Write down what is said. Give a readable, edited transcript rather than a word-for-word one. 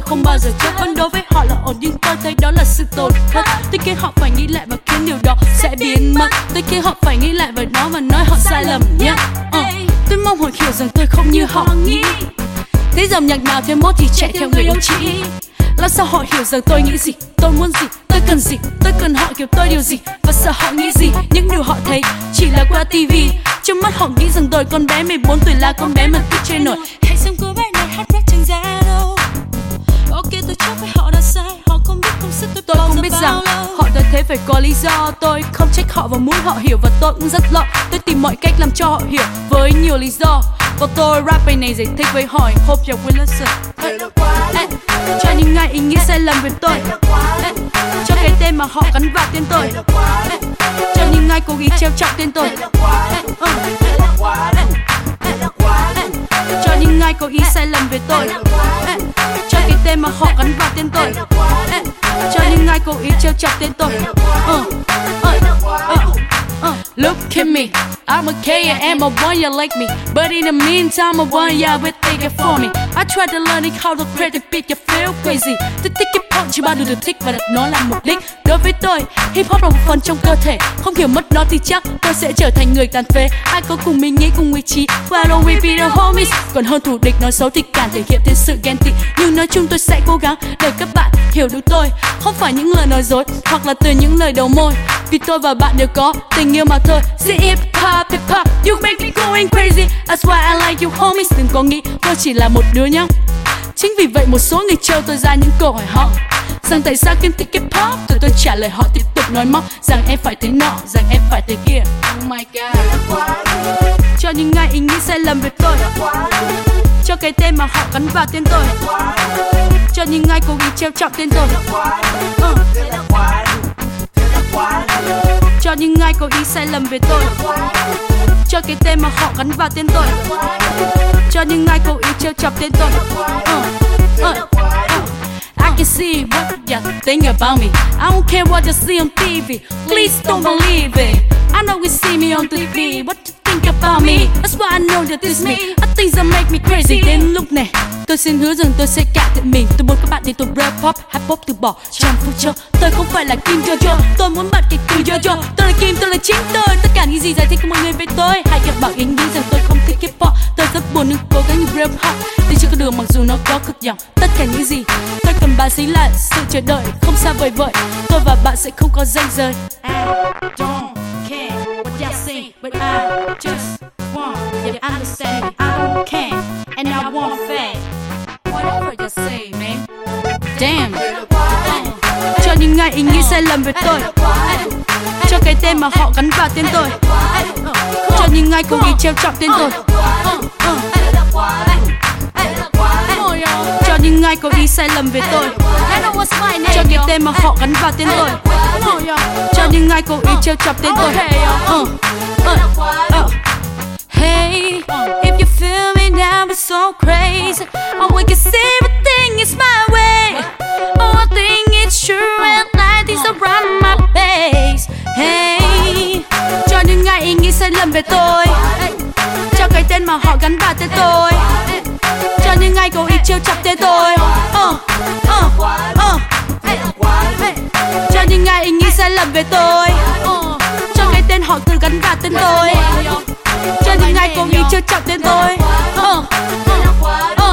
không bao giờ chấp vấn. Đối với họ là ổn nhưng tôi thấy đó là sự tổn thất. Tôi khiến họ phải nghĩ lại và khiến điều đó sẽ biến mất. Tôi khiến họ phải nghĩ lại về nó và nói họ sai lầm nhé. Tôi mong họ hiểu rằng tôi không như họ nghĩ. Thế dòng nhạc nào thêm mốt thì chạy theo người đồng chí. Làm sao họ hiểu rằng tôi nghĩ gì, tôi muốn gì, tôi cần gì, tôi cần họ hiểu tôi điều gì và sợ họ nghĩ gì. Những điều họ thấy chỉ là qua tivi. Trong mắt họ nghĩ rằng tôi con bé 14 tuổi là con bé mà thích chơi nổi. Hãy xem cô bé này hát rap chẳng ra đâu. Ok tôi chấp với họ đã sai. Họ không biết công sức tôi không biết rằng họ đã thế phải có lý do. Tôi không trách họ và muốn họ hiểu và tôi cũng rất lo. Tôi tìm mọi cách làm cho họ hiểu với nhiều lý do. Và tôi rap bài này giải thích với hỏi. Hope you will listen. Cho những ai ý nghĩ sai lầm về tôi. Cho cái tên mà họ gắn vào tên tôi. Cho những ai cố ý trêu chọc tên tôi. Cho những ai có ý sai lầm về tôi. Cho cái tên mà họ gắn vào tên tôi. Cho những ai cố ý trêu chọc tên tôi. Look at me, I'm okay and I want you like me. But in the meantime, I want you to take it for me. I tried to learn how to create a beat, you feel crazy. Tôi thích hip hop chỉ bao được thích và đặt nó làm mục đích. Đối với tôi, hip hop là một phần trong cơ thể. Không hiểu mất nó thì chắc tôi sẽ trở thành người tàn phế. Ai có cùng mình nghĩ cùng ý chí, why don't we be the homies? Còn hơn thù địch nói xấu thì càng thể hiện thêm sự ghen tị. Nhưng nói chung tôi sẽ cố gắng để các bạn hiểu được tôi. Không phải những lời nói dối hoặc là từ những lời đầu môi. Vì tôi và bạn đều có tình yêu mà thôi. See hip hop, you make me going crazy. That's why I like you homies. Đừng có nghĩ tôi chỉ là một đứa nhá. Chính vì vậy một số người trêu tôi ra những câu hỏi họ rằng tại sao Kim thích hip hop. Rồi tôi trả lời họ tiếp tục nói móc rằng em phải thế nọ, rằng em phải thế kia. Oh my god. Cho những ai ý nghĩ sai lầm về tôi. Cho cái tên mà họ gắn vào tên tôi. Cho những ai cố ý trêu chọc tên tôi. Cho những ai có ý sai lầm về tôi. Cho cái tên mà họ gắn vào tên tôi. Cho những ai cố ý trêu chọc tên tôi. I can see what you think about me. I don't care what you see on TV. Please don't believe it. I know you see me on TV. What you think about me? That's why I know that this me. Things that make me crazy. Đến lúc này tôi xin hứa rằng tôi sẽ cải thiện mình. Tôi muốn các bạn đi tôi rap pop, hip hop từ bỏ trong phút cho. Tôi không phải là Kim Jojo. Tôi muốn bật cái từ Jojo. Tôi là Kim, tôi là chính tôi. Tất cả những gì giải thích của mọi người về tôi. Hãy gặp bảo ý nghĩ rằng tôi không thích hip hop. Tôi rất buồn nhưng cố gắng như rap hop. Đi trên con đường mặc dù nó có cực dòng. Tất cả những gì tôi cần bạn chính là sự chờ đợi không xa vời vợi. Tôi và bạn sẽ không có ranh giới. I don't care what you say, but I just want you to understand me. I don't care and I won't fade. Whatever you say, man. Damn. Cho những ai ý nghĩ sai lầm về tôi. Cho cái tên mà họ gắn vào tên tôi. Cho những ai cố ý trêu chọc tên tôi. Cho những ai có ý sai lầm về tôi. Cho cái tên mà họ gắn vào tên tôi. Cho những ai cố ý trêu chọc tên tôi. Hey, if you feel me now, it's so crazy. Oh, we can see everything is my way. Oh, I think it's true and light is around my face. Hey, cho những ai ý nghĩ sai lầm về tôi. Cho cái tên mà họ gắn vào tên tôi. Cho những ai cố ý trêu chọc tên tôi. Cho những ai ý nghĩ sai lầm về tôi. Cho cái tên họ tự gắn vào tên tôi. Cho những ai cố ý trêu chọc tên tôi.